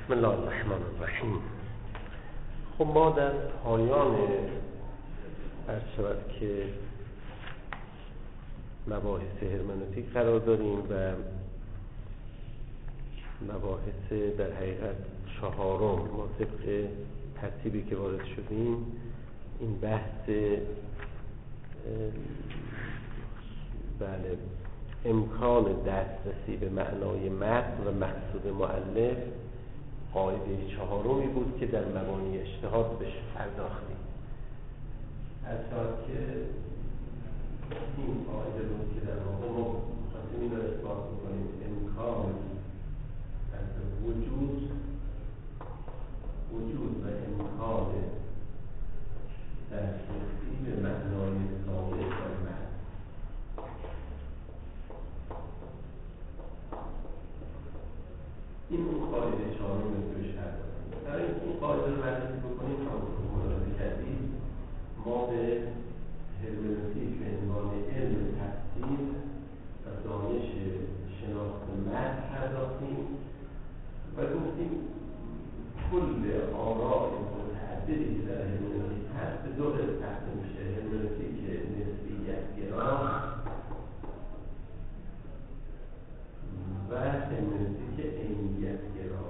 بسم الله الرحمن الرحیم. خب ما در پایان عرض شود که مباحث هرمنوتیک قرار داریم و مباحث در حقیقت چهارم ما طبق ترتیبی که وارد شدیم این بحث بله امکان دسترسی به معنای متن و مقصود مؤلف قاعده چهارمی بود که در مبانی اجتهاد بهش پرداختیم. اصلا که این قاعده بود که در واقع ما خواستیم این رو اثبات بکنیم امکان وجود و امکان دسترسی به معنای ثابت و متن. این اون قاعده چهارمی که بهش پرداختیم. برای اینکه این قاعده رو بررسی بکنیم همونطور که ملاحظه کردید ما به هرمنوتیک به عنوان علم تفسیر و دانش شناخت متن پرداختیم و گفتیم کل آراء متعددی که در هرمنوتیک هست به دو قسم تقسیم میشه: هرمنوتیک نسبیت گرا و هرمنوتیک عینیت گرا.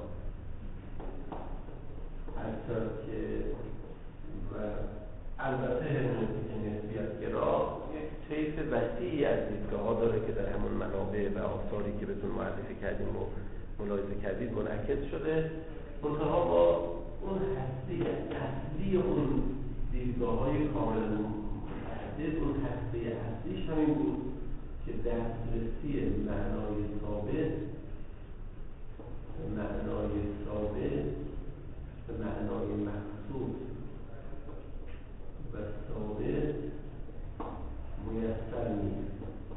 حتی که و البته هرمنوتیک نسبیت گرا یک طیف وسیعی از دیدگاه‌ها داره که در همون منابع و آثاری که بهتون معرفی کردیم و ملاحظه کردید منعکس شده. منتها با اون هسته اصلی اون دیدگاه‌های کاملا متعدد، اون هسته اصلیش همین بود که دسترسی معنای ثابت به معنای مقصود و ثابت میسر نیست.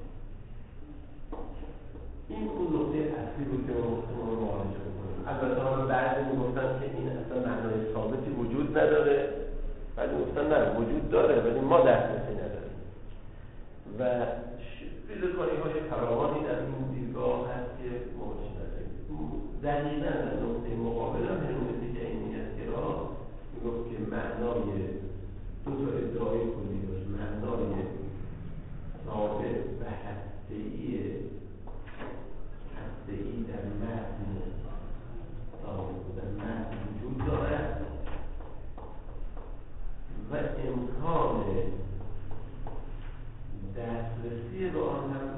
این اون نقطه اصلی بود که ما گفتیم رو معالجه بکنیم. البته هم بعضی میگفتن که این اصلا معنای ثابتی وجود نداره، بعضی میگفتن نه وجود داره ولی ما دسترسی نداریم و ریزکاری‌های فراوانی در این دیدگاه هست که موجود نداریم. دقیقاً در نقطه مقابل هم هرمنوتیک عینیت گرا میگفت که معنای دو تا ادعای کلی داشت: معنای ثابت و هسته‌ای در متن وجود دارد و امکان دسترسی به آن هم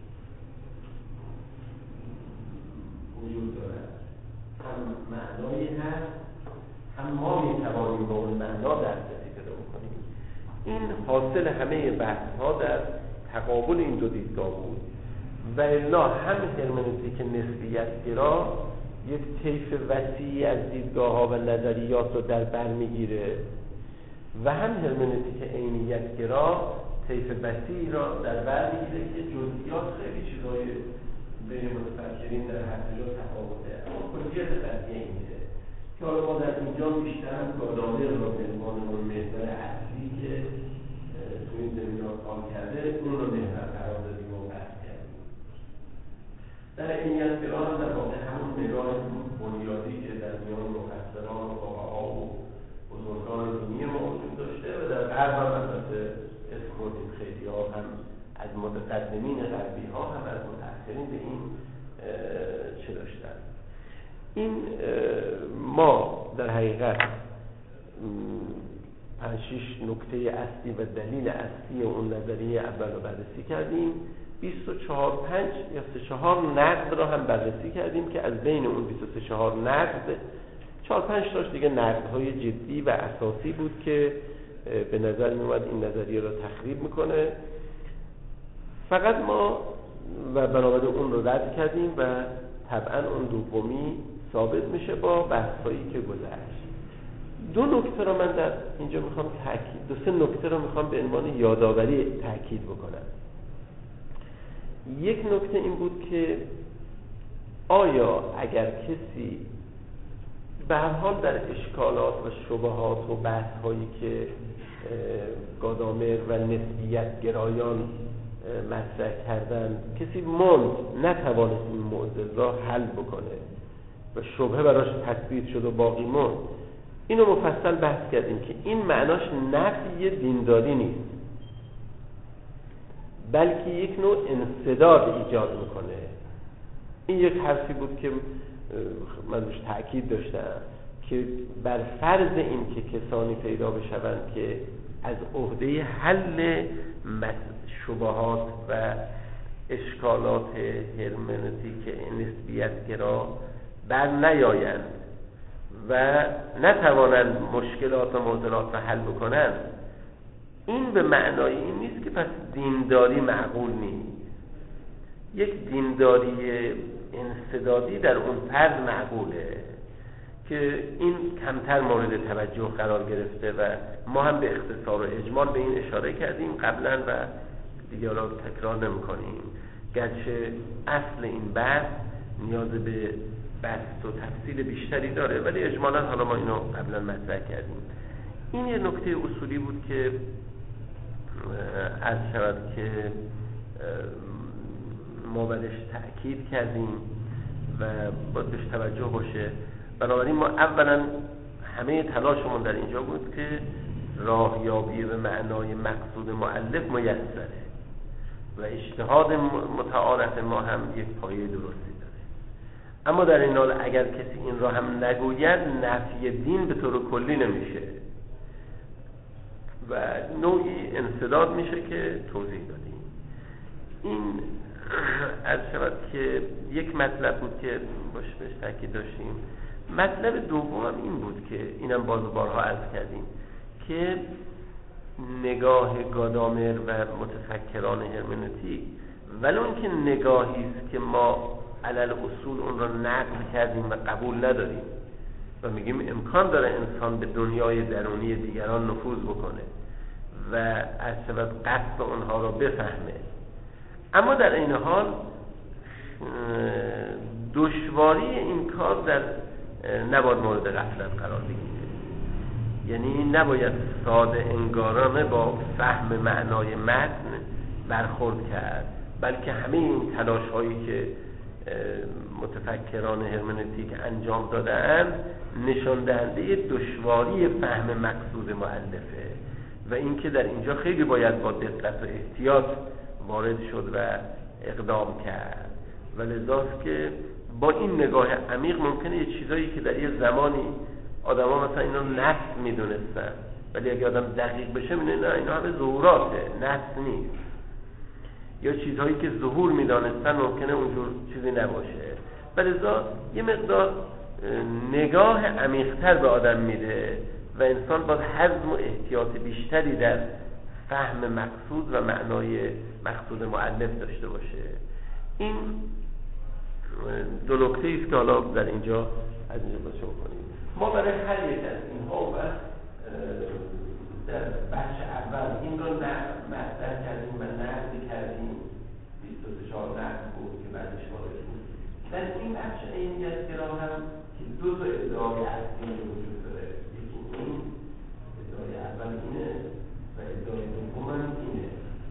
وجود دارد. هم معنایی هست، هم ما میتوانیم به اون معنا دسترسی پیدا بکنیم. این حاصل همه بحث‌ها در تقابل این دو دیدگاه بود و الا هم هرمنوتیک نسبیت گرا یک طیف وسیعی از دیدگاه‌ها و نظریات رو در بر میگیره و هم هرمنوتیک عینیت گرا طیف وسیعی را در بر میگیره که جزئیات خیلی چیزای بین متفکرین در هر جا تفاوته، اما کلیت قضیه اینه که حالا ما در اینجا بیشتر گادامر را به عنوان اون محور اصلی که تو این زمینه‌ها کار کرده اون رو محور قرار دادیم و بحث کردیم. در عینیت گرا هم در واقع همون نگاه بنیادی که در میان مفسران و فقها و بزرگان دینی ما وجود داشته و در غرب هم البته اسم خیلی ها هم از متقدمین غربی ها هم از متأخرین به این چه داشتن. این ما در حقیقت 5-6 نکته اصلی و دلیل اصلی اون نظریه اول رو بررسی کردیم. 24-5 یا 34 نقد رو هم بررسی کردیم که از بین اون 24 نقد 4-5 تاش دیگه نقدهای جدی و اساسی بود که به نظر می اومد این نظریه رو تخریب میکنه. فقط ما و بنابراین اون رو رد کردیم و طبعا اون دومی ثابت میشه با بحثایی که گذشت. دو نکته رو من در اینجا میخوام تاکید، 2-3 نکته رو میخوام به عنوان یادآوری تاکید بکنم. یک نکته این بود که آیا اگر کسی به هر حال در اشکالات و شبهات و بحث‌هایی که گادامر و نسبیت گرایان مطرح کردن کسی نتوانست این معضل را حل بکنه و شبهه براش تثبیت شد و باقی موند. اینو مفصل بحث کردیم که این معناش نفی دینداری نیست، بلکه یک نوع انسداد ایجاد میکنه. این یک حرفی بود که من روش تأکید داشتم که بر فرض این که کسانی پیدا بشوند که از عهده حل شبهات و اشکالات هرمنوتیک نسبیت‌گرا بر نیایند و نتوانند مشکلات و معضلات را حل بکنند، این به معنای این نیست که پس دینداری معقول نیست. یک دینداری انسدادی در اون فرض معقوله که این کمتر مورد توجه قرار گرفته و ما هم به اختصار و اجمال به این اشاره کردیم قبلا و دیگه را تکرار نمی کنیم، گرچه اصل این بحث نیاز به بحث و تفصیل بیشتری داره، ولی اجمالا حالا ما اینو قبلا مطرح کردیم. این یه نکته اصولی بود که عرض شود که ما برش تأکید کردیم و باید بهش توجه باشه. بنابراین ما اولا همه تلاشمون در اینجا بود که راهیابی به معنای مقصود مؤلف میسره و اجتهاد متعارف ما هم یک پایه درستی داره. اما در این حال اگر کسی این را هم نگوید، نفی دین به طور کلی نمیشه و نوعی انسداد میشه که توضیح دادیم. این عرض شود که یک مطلب بود که بهش تاکید داشتیم. مطلب دوم این بود که اینم باز و بارها عرض کردیم که نگاه گادامر و متفکران هرمنوتیک ولو اینکه نگاهی است که ما علل اصول اون را نقد کردیم و قبول نداریم و میگیم امکان داره انسان به دنیای درونی دیگران نفوذ بکنه و از سبب قصد اونها را بفهمه، اما در این حال دشواری این کار در نباید مورد غفلت قرار بگیره. یعنی نباید ساده انگارانه با فهم معنای متن برخورد کرد، بلکه همه این تلاش هایی که متفکران هرمنوتیک انجام دادند نشان دهنده دشواری فهم مقصود مؤلفه و اینکه در اینجا خیلی باید با دقت و احتیاط وارد شد و اقدام کرد و لذاست که با این نگاه عمیق ممکنه یه چیزایی که در یه زمانی آدما مثلا اینا نفس میدونستن، ولی اگه آدم دقیق بشه میدونه نه اینا همه ظهوراته، نفس نیست، یا چیزهایی که ظهور میدانستن ممکنه اونجور چیزی نباشه، لذا یه مقدار نگاه عمیق‌تر به آدم میده و انسان باید حزم و احتیاط بیشتری در فهم مقصود و معنای مقصود مؤلف داشته باشه. این دو نکته است که حالا در اینجا از اینجا باشه کنیم. ما برای هر یک از اینها و در بخش اول این رو مطرح کردیم و نقد کردیم، 24 نقد بود که بعدش وارد بود. در این بخش عینیت‌گرا هم که دو تا ادعای اصلی وجود داره، یکی این ادعای اول اینه و ادعای دوم هم اینه.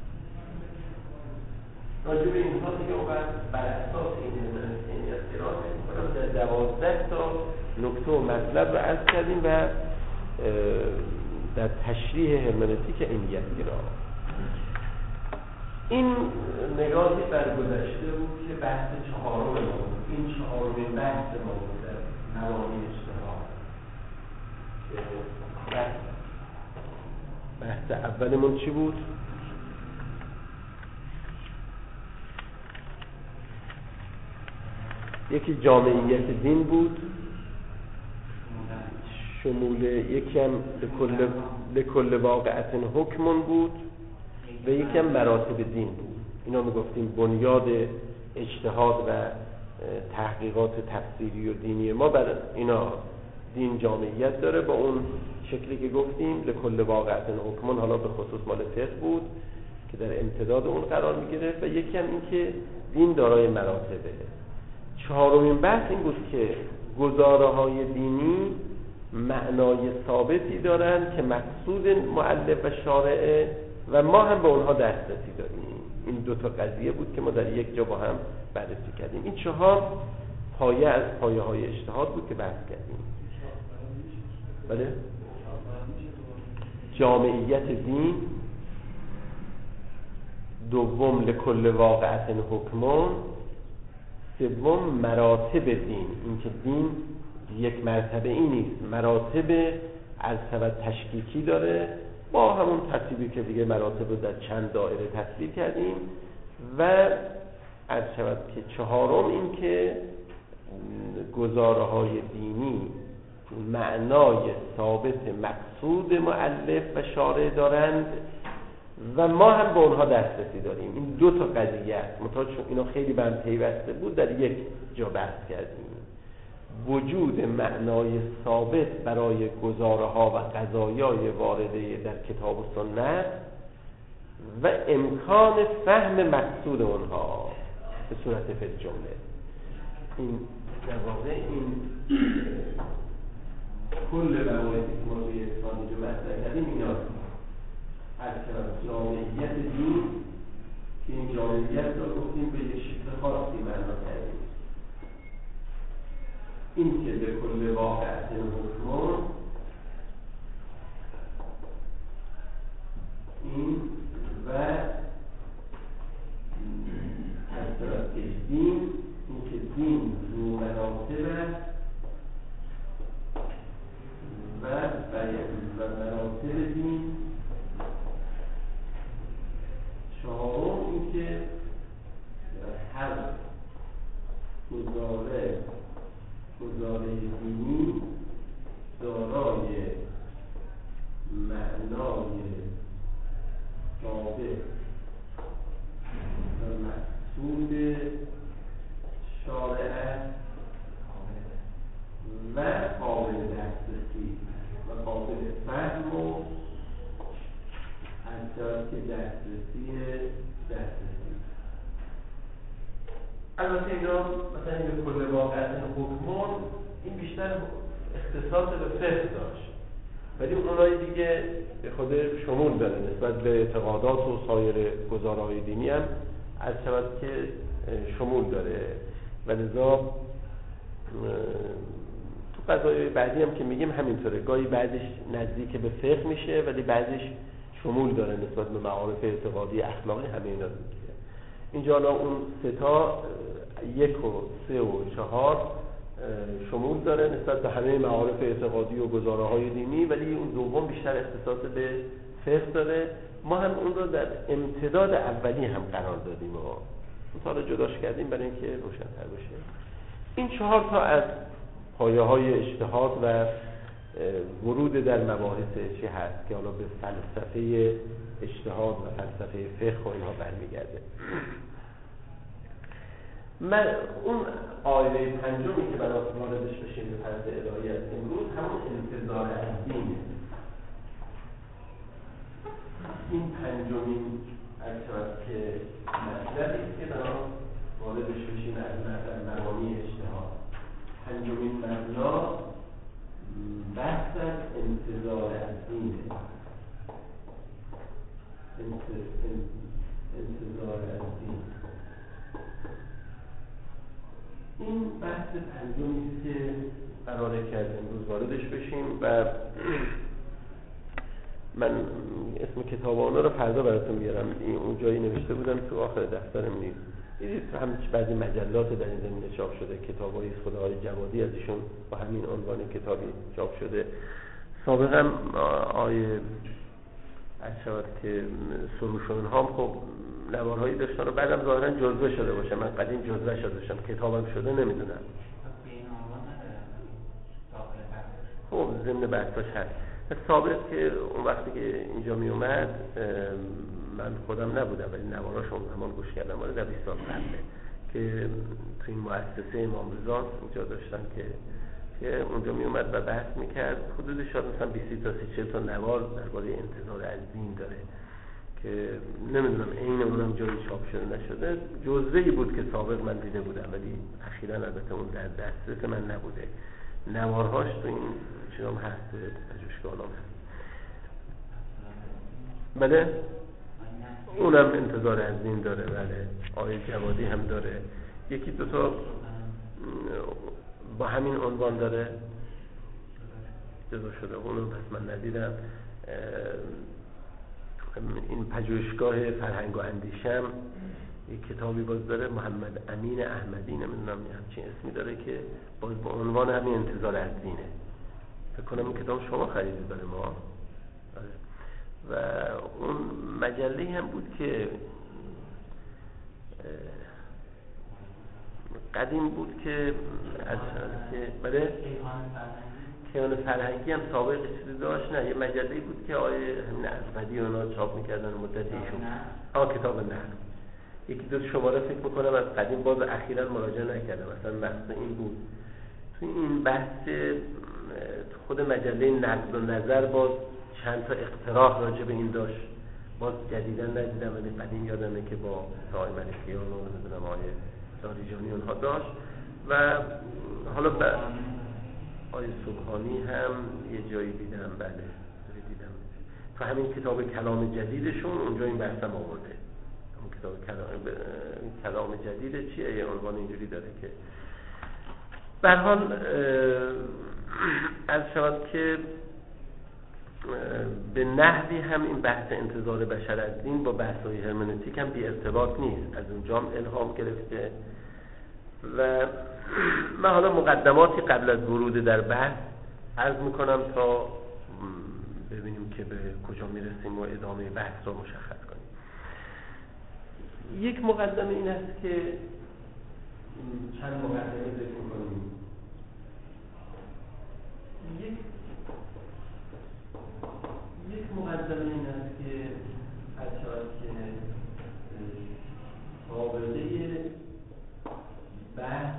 راجع به اینها دیگه بر اساس این عینیت‌گرا در 12 تا نکته و مطلب رو عرض کردیم و در تشریح هرمنوتیک عینیت‌گرا این نگاهی بر گذشته بود که بحث چهارم ما بود. این چهارمین بحث ما بود در نواحی اجتهاد. بحث اولمون چی بود؟ یکی جامعیت دین بود، شمول یکی هم لکل واقعت حکمون بود و یکی هم مراتب دین بود. اینا میگفتیم بنیاد اجتهاد و تحقیقات تفسیری و دینی ما بر اینا دین جامعیت داره با اون شکلی که گفتیم لکل واقعت حکمون، حالا به خصوص مال فقه بود که در امتداد اون قرار میگیره و یکی هم این که دین دارای مراتبه. چهارمین بحث این بود که گزاره های دینی معنای ثابتی دارند که مقصود مؤلف و شارعه و ما هم به اونها دسترسی داریم. این دو تا قضیه بود که ما در یک جا با هم بررسی کردیم. این چهار پایه از پایه های اجتهاد بود که بحث کردیم. بله؟ جامعیت دین، دوم لکل واقعت حکمون، سوم مراتب دین. این که دین یک مرتبه ای نیست، مراتب از سبب تشکیکی داره، با همون ترتیبی که دیگه مراتب رو در چند دایره تصویر کردیم. و از شود که چهارم این که گزاره های دینی معنای ثابت مقصود مؤلف و شارع دارند و ما هم به اونها دسترسی داریم. این دو تا قضیه است، متوجه شد اینا خیلی به هم پیوسته بود، در یک جا بحث کردیم. وجود معنای ثابت برای گزاره ها و قضایای وارده در کتاب و سنت و امکان فهم مقصود اونها به صورت فی الجمله. این در واقع این کل مواردی که ما روی اقتصادی رو مطرح کردیم اینا از جامعیت دین که این جامعیت رو گفتیم به یک شکل خاصی معنا کردیم. این که به کل واقعت حکمون، این و از طرف دین، این که دین دو مراتب است و مراتب دین. چهارم این که هر گزاره دینی دارای معنای ثابت و مقصود شارع است و قابل دسترسی و قابل فهم و از طرف دسترسی. البته اینا مثلا این به کل واقعت حکمون این بیشتر اختصاص به فقه داشت، ولی اونای دیگه به خود شمول داره نسبت به اعتقادات و سایر گزاره‌های دینی هم از شود که شمول داره و لذا تو قضایای بعدی هم که میگیم همینطوره، گاهی بعدش نزدیک به فقه میشه ولی بعدش شمول داره نسبت به معارف اعتقادی اخلاقی همه اینا دیگه. اینجا الان اون سه تا 1 و 3 و 4 شمول داره نسبت به همه معارف اعتقادی و گزاره‌های دینی، ولی اون دوم بیشتر اختصاص به فقه داره. ما هم اون رو در امتداد اولی هم قرار دادیم و مثلا جداش کردیم برای اینکه روشن‌تر بشه. این 4 تا از پایه‌های اجتهاد و ورود در مباحث چی هست که حالا به فلسفه اجتهاد و فلسفه فقه و اینها برمیگرده. من اون آیه پنجمی که برای واردش بشیم به طرز الهی از امروز همون انتظار از دینه. این پنجمین از طرف که مطلبی که برای واردش بشیم از مبانی اجتهاد. پنجمین مبنا بحث از انتظار از دینه. انتظار از دین. این بحث پنجمی که قراره کرد امروز واردش بشیم و من اسم کتابانه رو فردا براتون میارم. اون جایی نوشته بودم تو آخر دفترم نیست. دیدید هم بعضی مجلات در این زمینه چاپ شده، کتابای خداهای جوادی از ایشون با همین عنوان کتابی چاپ شده. سابقا آیه از شود که سروشون ها خب نوارهایی داشتن و بعدم ظاهرا جزوه شده باشه. من قدیم جزوه شده داشتم، کتابم شده نمیدونم. خب ضمن بحثاش هست. سابق که اون وقتی که اینجا می اومد من خودم نبودم ولی نواراشو اون زمان گوش کردم، ولی در 20 سال قبله که تو این مؤسسه امام رضا اینجا داشتن که اونجا می اومد و بحث میکرد. حدود شاید مثلا 20 تا 30 تا نوار درباره انتظار از دین داره که نمیدونم این اونم جایی چاپ شده نشده. جزوه‌ای بود که سابق من دیده بودم ولی اخیراً البته اون در دسترس من نبوده. نوارهاش تو این چیزام هست، پژوهشگاهام هست. بله اونم انتظار از دین داره. بله آیه جوادی هم داره. یکی دو تا با همین عنوان داره جدا شده. اونو پس من ندیدم. این پژوهشگاه فرهنگ و اندیشم یک کتابی باز داره، محمد امین احمدی، نمیدونم همچین اسمی داره، که باز با عنوان همین انتظار از دینه. فکر کنم این کتاب شما خریدید برای ما. و اون مجله هم بود که قدیم بود که از که برای کیهان فرهنگی هم سابقه چیزی داشت. نه، یه مجله‌ای بود که همین اسمدی اونا چاپ می‌کردن مدتی ایشون. کتاب نه. یکی دو شماره فکر می‌کنم از قدیم، باز اخیراً مراجعه نکردم. مثلا بحث این بود. تو این بحث خود مجله نقد و نظر باز چند تا اقتراح راجع به این داشت. باز جدیداً ندیدم، ولی قدیم یادمه که با آقای ملکیان و نمی‌دونم آقای داریجانی اونها داشت. و حالا آقای سبحانی هم یه جایی دیدم. بله دیدم تو همین کتاب کلام جدیدشون اونجا این بحثم آورده. همون کتاب کلام جدید چیه؟ یه عنوان اینجوری داره که به هر حال از شود که به نحوی هم این بحث انتظار بشر از دین با بحث‌های هرمنوتیک هم بی ارتباط نیست. از اونجا هم الهام گرفته. و من حالا مقدماتی قبل از ورود در بحث عرض میکنم تا ببینیم که به کجا میرسیم و ادامه بحث رو مشخص کنیم. یک مقدمه این است که چند مقدمه ذکر کنیم. یک مقدمه این است که از شاید که سابقه بحث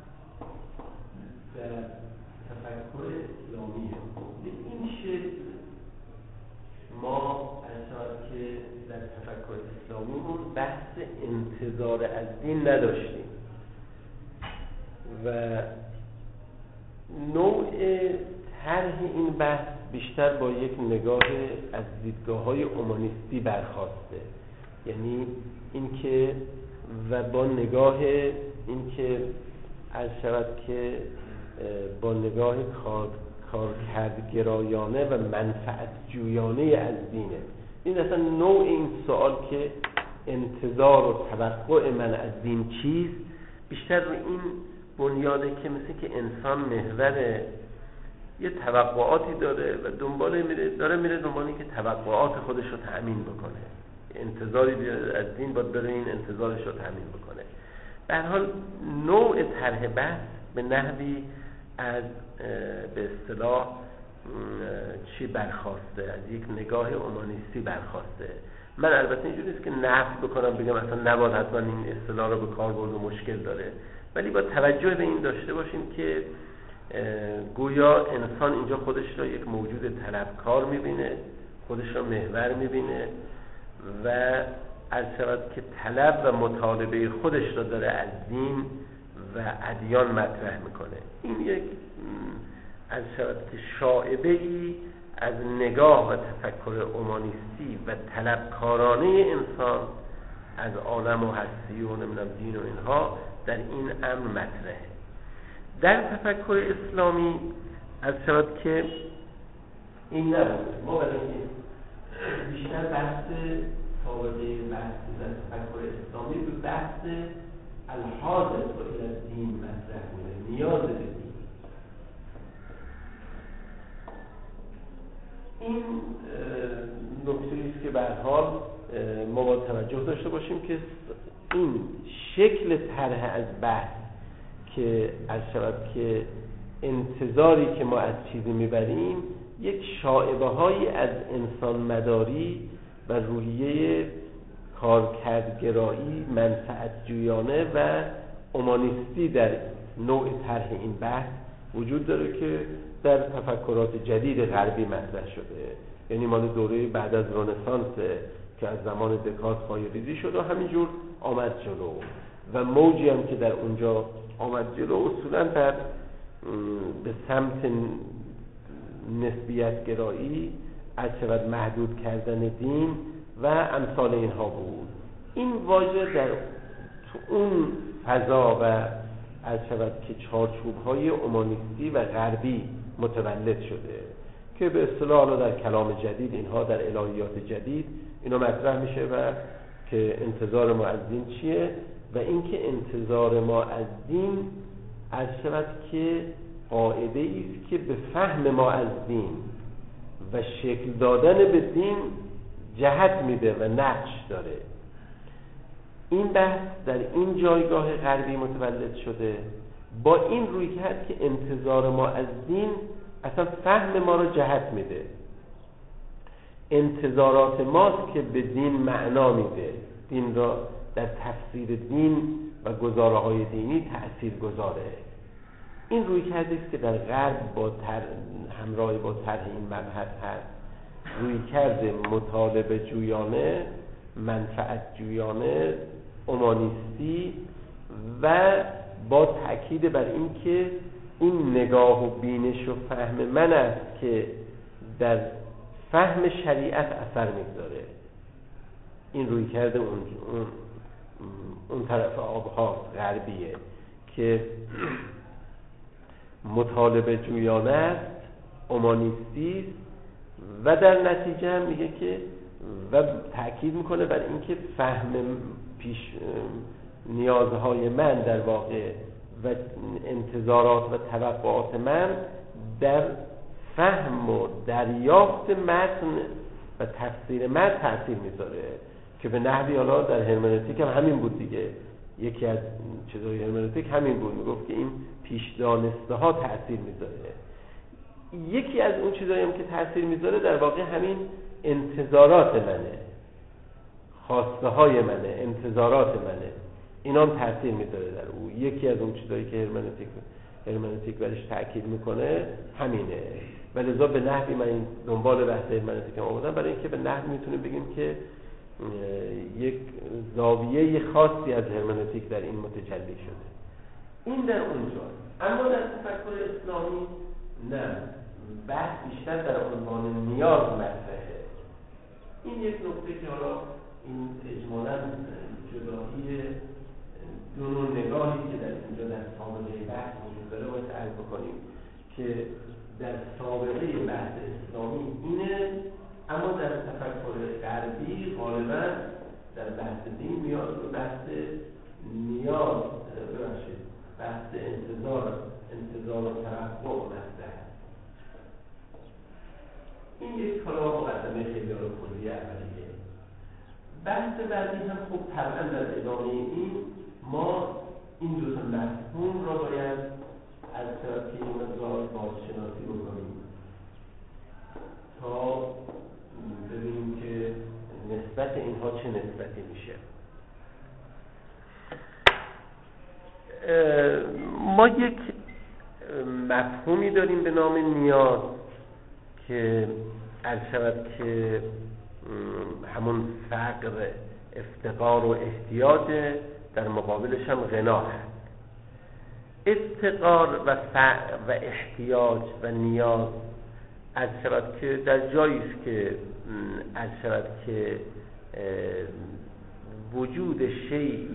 در تفکر اسلامیه. این شکل ما از که در تفکر اسلامیمون بحث انتظار از دین نداشتیم و نوع طرح این بحث بیشتر با یک نگاه از دیدگاه‌های اومانیستی برخاسته. یعنی اینکه و با نگاه اینکه از شود که با نگاه کارکردگرایانه و منفعت جویانه از دینه. این اصلا نوع این سوال که انتظار و توقع من از دین چیست، بیشتر رو این بنیاده که مثل که انسان محور یه توقعاتی داره و داره میره دنبال این که توقعات خودش رو تأمین بکنه. انتظاری از دین باید بره این انتظارش رو تأمین بکنه. به هر حال نوع طرح بحث به نحوی از به اصطلاح چی برخواسته، از یک نگاه اومانیستی برخواسته. من البته اینجوری است که نفی بکنم بگم اصلا نباید حتما این اصطلاح رو به کار برد و مشکل داره، ولی با توجه به این داشته باشیم که گویا انسان اینجا خودش را یک موجود طلبکار میبینه، خودش را محور میبینه و از شود که طلب و مطالبه خودش را داره از دین و ادیان مطرح میکنه. این یک از شود که شائبه‌ای از نگاه و تفکر اومانیستی و طلبکارانه انسان از عالم و هستی و نمیدونم دین و اینها در این امر مطرحه. در تفکر اسلامی از شود که این نبود. ما برای بیشتر بحث سابقه بحث در تفکر اسلامی به بحث الحاضر و الدین مطرح بوده، نیاز به دین. این نکته است که به هر حال ما باید توجه داشته باشیم که این شکل طرح از بحث که از شود که انتظاری که ما از چیزی میبریم یک شائبه هایی از انسان مداری و روحیه کارکردگرایی منفعت جویانه و اومانیستی در نوع طرح این بحث وجود داره که در تفکرات جدید غربی مطرح شده. یعنی مال دوره بعد از رنسانس که از زمان دکارت پایه‌ریزی شد و همینجور آمد جلو و موجی هم که در اونجا آمد جلو اصولا در به سمت نسبیت گرایی از شود محدود کردن دین و امثال اینها بود. این واژه در اون فضا و از شود که چارچوب‌های اومانیستی و غربی متولد شده که به اصطلاح در کلام جدید اینها در الهیات جدید اینا مطرح میشه و که انتظار ما از دین چیه و اینکه انتظار ما از دین از شود که قاعده ایست که به فهم ما از دین و شکل دادن به دین جهت میده و نقش داره. این بحث در این جایگاه غربی متولد شده با این روی کرد که انتظار ما از دین اصلا فهم ما رو جهت میده، انتظارات ماست که به دین معنا میده، دین را در تفسیر دین و گزاره‌های دینی تأثیر گذاره. این روی کرده است که در غرب با همراه با طرح این مبحث هست، روی کرده مطالبه جویانه، منفعت جویانه، اومانیستی و با تأکید بر این که این نگاه و بینش و فهم من است که در فهم شریعت اثر میگذاره. این روی کرده اون طرف آبها غربیه که مطالبه جویانه است، اومانیستی و در نتیجه هم میگه که و تأکید میکنه بر اینکه فهم پیش نیازهای من در واقع و انتظارات و توقعات من در فهم و دریافت متن و تفسیر متن تأثیر میذاره که به نحوی حالا در هرمنوتیک هم همین بود دیگه. یکی از چیزهای هرمنوتیک همین بود، میگفت که این پیش دانسته ها تأثیر میذاره. یکی از اون چیزایی هم که تأثیر میذاره در واقع همین انتظارات منه، خواسته های منه، انتظارات منه، اینا هم تأثیر میذاره در او. یکی از اون چیزایی که هرمنوتیک برش تأکید میکنه همینه. ولذا به نحوی من این دنبال بحث هرمنوتیک هم آمدم برای اینکه به نحوی میتونیم بگیم که یک زاویه خاصی از هرمنوتیک در این متجلی شده. این در اونجا. اما در تفکر اسلامی نه، بحث بیشتر در عنوان نیاز مطرحه. این یک نکته که حالا این اجمالاً جدایی دو نوع نگاهی که در اینجا در سابقه بحث وجود داره باید عرض بکنیم که در سابقه بحث اسلامی اینه، اما در تفکر غربی غالباً در بحث دین میاد به بحث نیاز، بحث انتظار و توقع مطرح. این یک حالا مقدمه خیلی کلی اولیه. بحث بعدی هم خب طبعا در ادامه این ما این دو تا مفهوم را باید از طرف این مقدار بازشناسی بکنیم تا ببینیم که نسبت اینها چه نسبتی میشه. ما یک مفهومی داریم به نام نیاز که عرض شود که همون فقر، افتقار و احتیاج، در مقابلش هم غنا هست. افتقار و فقر و احتیاج و نیاز عرض شود که در جایی است که عرض شود که وجود شیئی،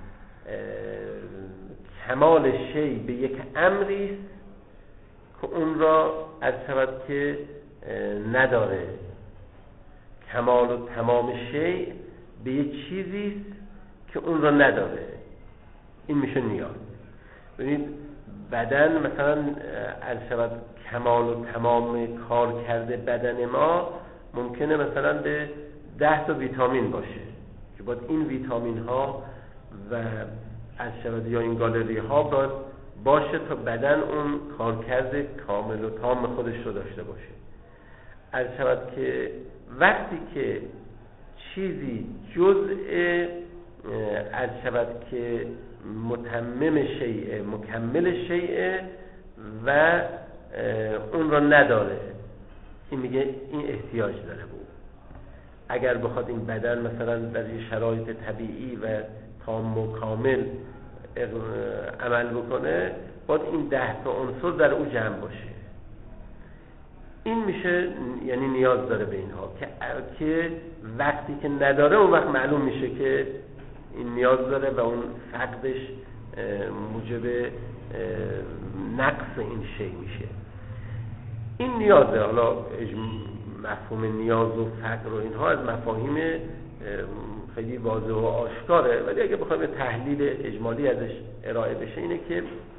کمال شیء به یک امری است که اون را عرض شود که نداره. کمال و تمام شیء به یک چیزی است که اون را نداره، این میشه نیاز. ببینید بدن مثلا عرض شود کمال و تمام کار کرده بدن ما ممکنه مثلا به 10 تا ویتامین باشه که باید این ویتامین ها و عرض شود یا این گالری ها باید باشه تا بدن اون کارکرد کامل و تام خودش رو داشته باشه. عرض شود که وقتی که چیزی جزء عرض شود که متمم شیء، مکمل شیء و اون را نداره، این میگه این احتیاج داره بود. اگر بخواد این بدن مثلا در شرایط طبیعی و تام و کامل عمل بکنه باید این 10 تا عنصر در او جمع باشه. این میشه یعنی نیاز داره به اینها که وقتی که نداره اون وقت معلوم میشه که این نیاز داره و اون فقدش موجب نقص این شی میشه. این نیازه. حالا مفهوم نیاز و فقر و اینها از مفاهیم خیلی واضح و آشکاره، ولی اگه بخوایم تحلیل اجمالی ازش ارائه بشه اینه که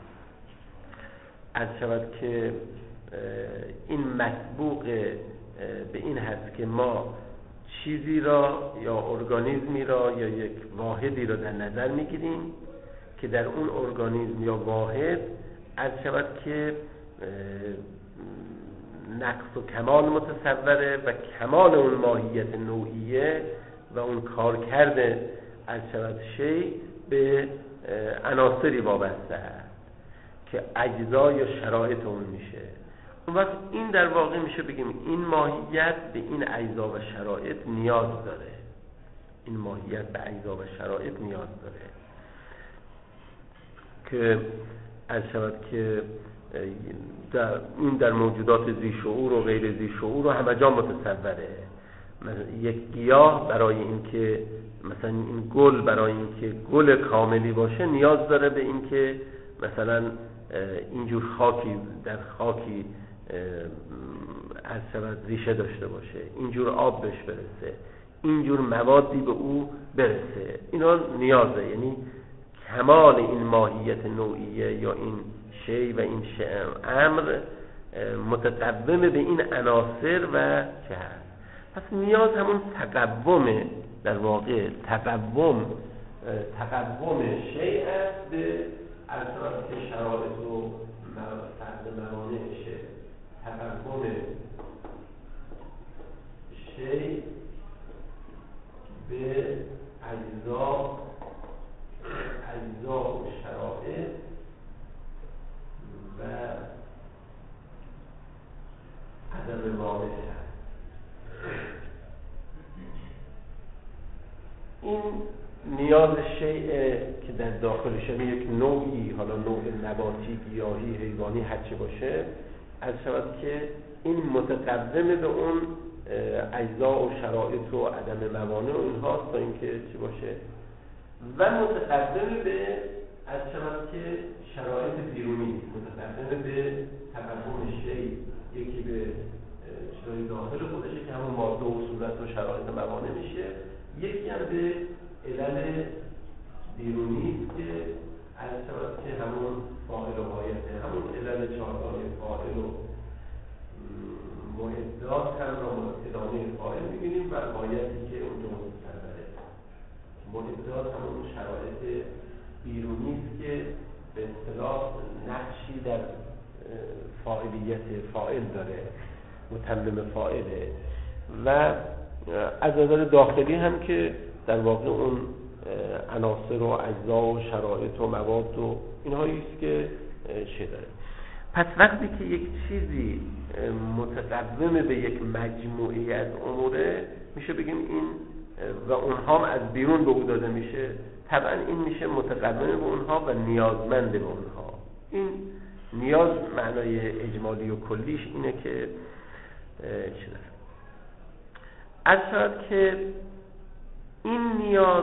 از شود که این مسبوق به این هست که ما چیزی را یا ارگانیزمی را یا یک واحدی را در نظر میگیریم که در اون ارگانیزم یا واحد از شود که نقص و کمال متصوره و کمال اون ماهیت نوعیه و اون کارکرد از شود شی به عناصری وابسته است که اجزا یا شرایط اون میشه. اون وقت این در واقع میشه بگیم این ماهیت به این اجزا و شرایط نیاز داره. این ماهیت به اجزا و شرایط نیاز داره که از شود که در موجودات ذی شعور و غیر ذی شعور و همه جا متصوره. یک گیاه برای اینکه مثلا این گل برای اینکه گل کاملی باشه نیاز داره به اینکه مثلا اینجور خاکی در خاکی از شود ریشه داشته باشه، اینجور آب بهش برسه، اینجور موادی به او برسه. اینا نیازه، یعنی کمال این ماهیت نوعیه یا این شی و این امر متقوم به این عناصر و چه هست. پس نیاز همون تقومه، در واقع تقوم شی است به اساس شرایط و فرض موانعشه. تقوم شی به اجزا و شرایط و عدم واقع هست. این نیاز شیء که در داخلش یک نوعی، حالا نوع نباتی، گیاهی، حیوانی، هرچی باشه، از شود که این متقدم به اون اجزا و شرایط و عدم موانع و اینهاست تا اینکه چی باشه، و متقدم به از شود که شرایط بیرونی، متقدم به تقدم شی، یکی به شرایط داخل خودشه که همون ماده و صورت و شرایط موانع میشه، یکی هم به علل بیرونی که از شود که همون فاعل و غایته، همون علل چهارگانه فاعل و معدات هم را ادامه فاعل میبینیم و غایتی که اونجا متصوره. معدات همون شرایط بیرونی است که به اصطلاح نقشی در فاعلیت فاعل داره، متمم فاعله، و از نظر داخلی هم که در واقع اون عناصر و اجزا و شرایط و مواد و اینهایی است که چه داره. پس وقتی که یک چیزی متقوم به یک مجموعی از اموره، میشه بگیم این و اونها هم از بیرون به او داده میشه، طبعا این میشه متقوم به اونها و نیازمند به اونها. این نیاز معنای اجمالی و کلیش اینه که چه داره. از شاید که این نیاز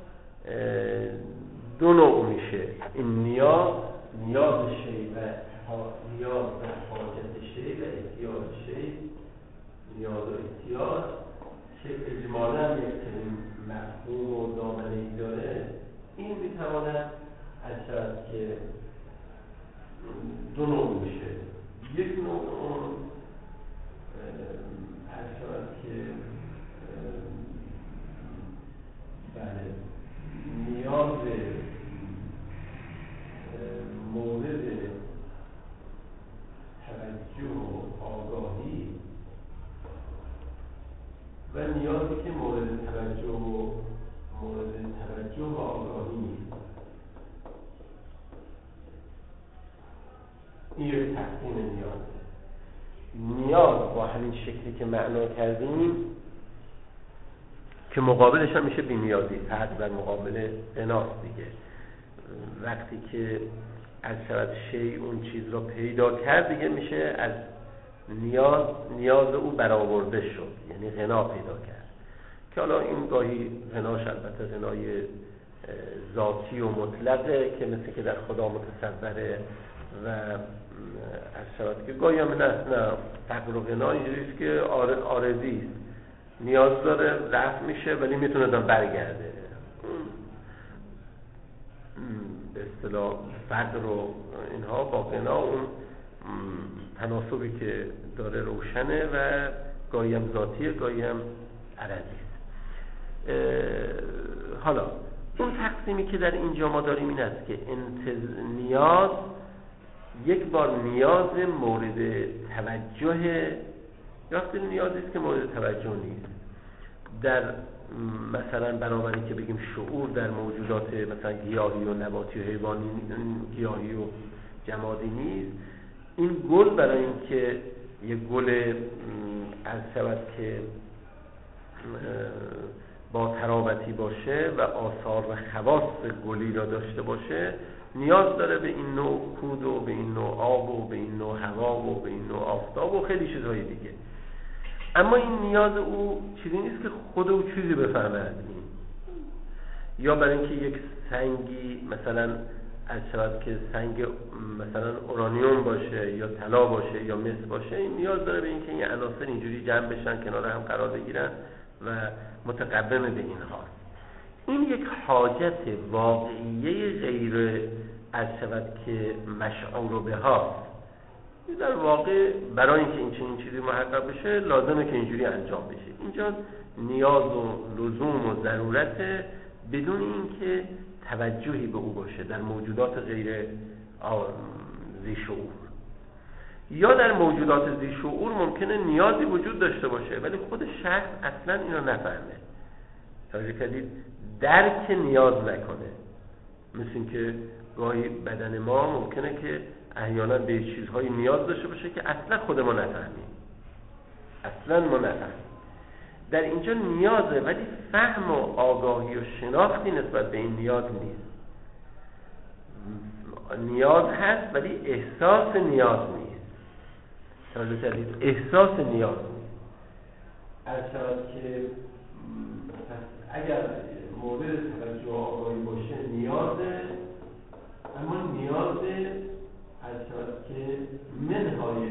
دو نوع میشه. این نیاز شی و نیاز و حاجت شی و احتیاج شی، نیاز و احتیاج که اجمالا یک مفهوم و دامنه‌ای داره. این میتواند از شاید که دو نوع میشه. یک نوع اون از شاید که بله نیاز مورد توجه و آگاهی و نیازی که مورد توجه و آگاهی نیست. این یک تقسیم نیاز با همین شکلی که معنا کردیم که مقابلش هم میشه بی‌نیازی، فقط در مقابل غناست دیگه. وقتی که از شود شی اون چیز را پیدا کرد دیگه میشه از نیاز او برآورده شد، یعنی غنا پیدا کرد، که حالا این گاهی غناش البته غنای ذاتی و مطلقه که مثل که در خدا متصوره و از شود که گاهی هم نه فقر و غنا اینجوریست که عارضی است، نیاز داره رفع میشه ولی میتونه دام برگرده. به اصطلاح فقر و اینها با غنا اون تناسبی که داره روشنه و گاهی هم ذاتیه گاهی هم عرضی است. حالا اون تقسیمی که در اینجا ما داریم این است که نیاز یک بار نیاز مورد توجه یا نیازی است که مورد توجه نیست. در مثلا بنابراین که بگیم شعور در موجودات مثلا گیاهی و نباتی و حیوانی، گیاهی و جمادی نیست. این گل برای اینکه یک گل از شود که با تراوتی باشه و آثار و خواص گلی را داشته باشه نیاز داره به این نوع کود و به این نوع آب و به این نوع هوا و به این نوع آفتاب و خیلی چیزهای دیگه. اما این نیاز او چیزی نیست که خود او چیزی بفهمه از این، یا برای اینکه یک سنگی مثلا از شود که سنگ مثلا اورانیوم باشه یا طلا باشه یا مس باشه، این نیاز داره به اینکه این عناصر اینجوری جمع بشن کنار هم قرار بگیرن و متقوم به اینها. این یک حاجت واقعیه غیر از شود که مشعور بها. در واقع برای اینکه این چیزی محقق بشه لازمه که اینجوری انجام بشه. اینجا نیاز و لزوم و ضرورت بدون اینکه توجهی به او باشه در موجودات غیر ذی شعور. یا در موجودات ذی شعور ممکنه نیازی وجود داشته باشه ولی خود شخص اصلا اینو نفهمه، توجه کردید، درک نیاز نکنه. مثل این که گاهی بدن ما ممکنه که احیانا به چیزهای نیاز داشته باشه که اصلا خود ما نفهمیم، اصلا ما نفهمیم. در اینجا نیازه ولی فهم و آگاهی و شناختی نسبت به این نیاز نیست. نیاز هست ولی احساس نیاز نیست. توجه کردید، احساس نیاز نیست. از شود که اگر مورد توجه و آگاهی باشه نیازه، اما نیازه از شود که منهای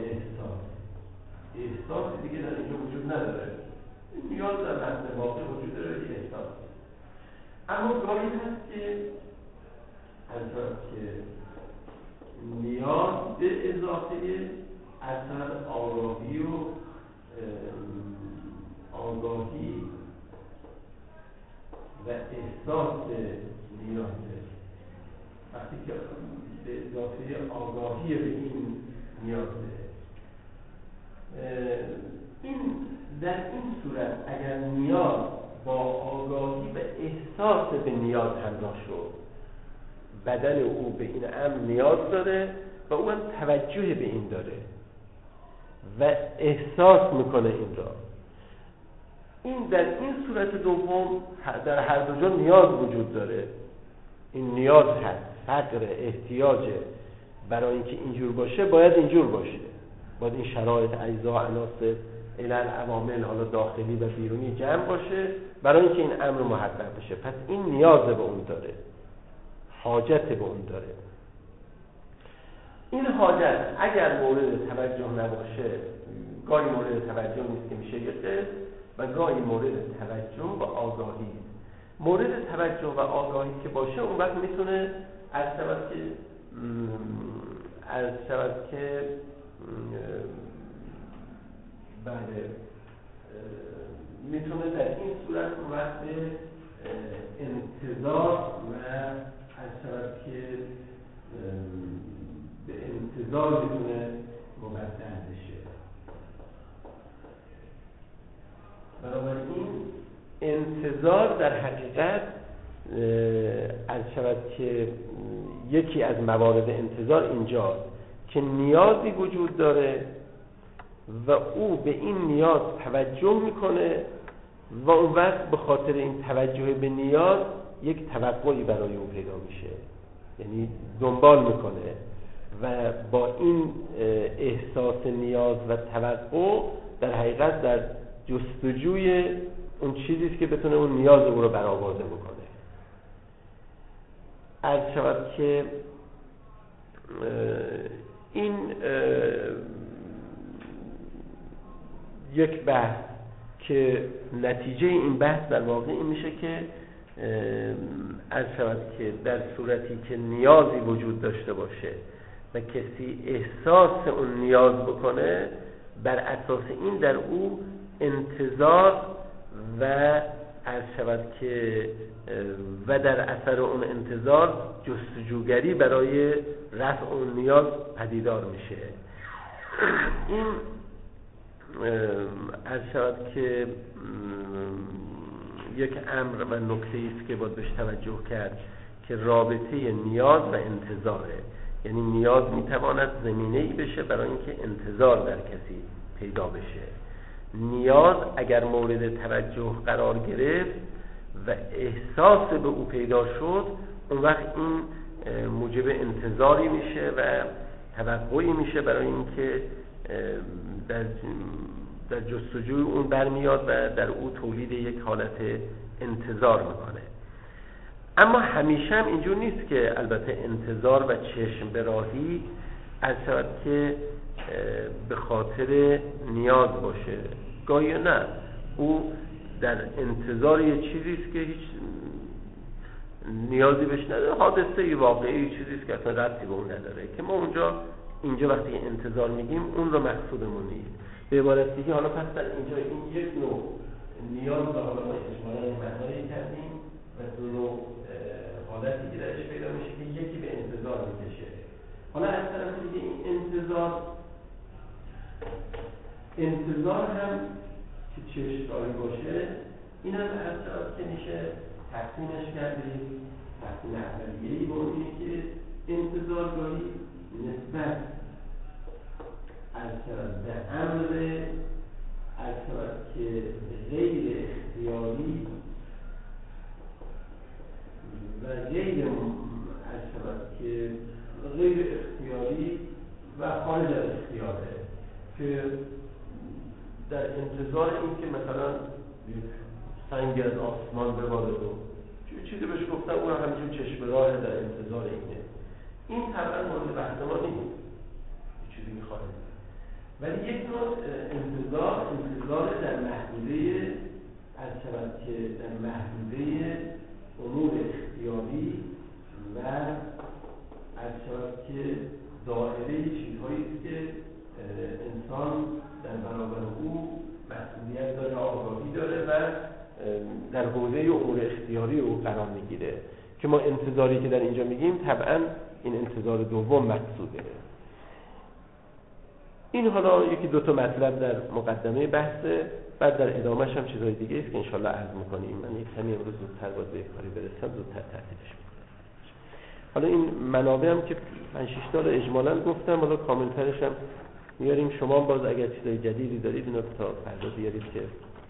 احساس دیگه در اینجا وجود نداره. نیاز در متن واقع وجود داره که احساس. اما گاهی هست که از شود که نیاز به اضافه اثر آگاهی و احساس نیازه. وقتی که به اضافه آگاهی به این نیازه، این در این صورت اگر نیاز با آگاهی و احساس به نیاز همراه شد، بدن او به این امر نیاز داره و او هم توجه به این داره و احساس میکنه این را. این در این صورت دوم در هر دو جا نیاز وجود داره. این نیاز هست، فقر، احتیاج برای اینکه اینجور باشه باید اینجور باشه، باید این شرایط، اجزا، عناصر، علل، عوامل حالا داخلی و بیرونی جمع باشه برای اینکه این امر محقق بشه. پس این نیاز به اون داره، حاجت به اون داره. این حاجت اگر مورد توجه نباشه، گاهی مورد توجه نیست که میشه یک قسم و گاهی مورد توجه و آگاهی. مورد توجه و آگاهی که باشه اون وقت میتونه از شود که بله میتونه در این صورت اون وقت انتظار و از شود که به انتظار میتونه مبدل بشه. بنابراین انتظار در حقیقت از شود که یکی از موارد انتظار اینجا که نیازی وجود داره و او به این نیاز توجه میکنه و اون وقت به خاطر این توجه به نیاز یک توقعی برای او پیدا میشه، یعنی دنبال میکنه و با این احساس نیاز و توقع در حقیقت در جستجوی اون چیزیست که بتونه اون نیاز او رو برآورده بکنه. عرض شود که این یک بحث که نتیجه این بحث در واقع این میشه که عرض شود که در صورتی که نیازی وجود داشته باشه و کسی احساس اون نیاز بکنه، بر اساس این در او انتظار و عرض شود که و در اثر اون انتظار جستجوگری برای رفع اون نیاز پدیدار میشه. این عرض شود که یک امر و نکته‌ای است که باید بهش توجه کرد که رابطه نیاز و انتظاره، یعنی نیاز میتواند زمینه‌ای بشه برای اینکه انتظار در کسی پیدا بشه. نیاز اگر مورد توجه قرار گرفت و احساس به او پیدا شد، اون وقت این موجب انتظاری میشه و توقعی میشه برای اینکه در جستجوی اون برمیاد و در او تولید یک حالت انتظار میکنه. اما همیشه هم اینجور نیست که البته انتظار و چشم به راهی از شود که به خاطر نیاز باشه، گاهی نه، او در انتظار یه چیزی است که هیچ نیازی بهش نداره، حادثه واقعی چیزی است که اصلا ربطی به اون نداره، که ما اینجا وقتی انتظار میگیم اون رو مقصودمون نیست. به عبارت دیگه حالا پس در اینجا این یک نوع نیاز رو حالا ما اجمالاً معنایی کردیم و دو نوع حالتی که درش پیدا میشه که یکی به انتظار میکشه. حالا از طرف دیگه این انتظار هم که چشم‌داری باشه، این هم از طرف که میشه تقسیمش کردیم. تقسیم اولیه‌ای با اینه که انتظار داری نسبت از طرف به امر از طرف که غیر اختیاری و غیر از طرف که غیر اختیاری و خارج از اختیاره، که در انتظار این که مثلا سنگ از آسمان بباره و چیزی بهش گفتم اون همینجور چشم راه در انتظار اینه. این طبعا مورد بحث ما نیست، چیزی میخواد، ولی یک نوع انتظار در محدوده از شود که در محدوده امور اختیاری و از شود که دائره چیزهایی است که انسان در برابر او مسئولیت داره، آگاهی داره و در حوزه امور اختیاری او قرار میگیره، که ما انتظاری که در اینجا میگیم طبعا این انتظار دوم مقصوده. این حالا یکی دو تا مطلب در مقدمه بحثه، بعد در ادامهش هم چیزهای دیگه است که انشالله عرض میکنیم. من یک کمی امروز زودتر باید به کاری برسم، زودتر تحصیلش میکنم. حالا این منابع هم که 5-6 تا اجمالاً گفتم، حالا کاملترش هم میاریم. شما باز اگر چیزای جدیدی دارید اینا تا فردا بیارید که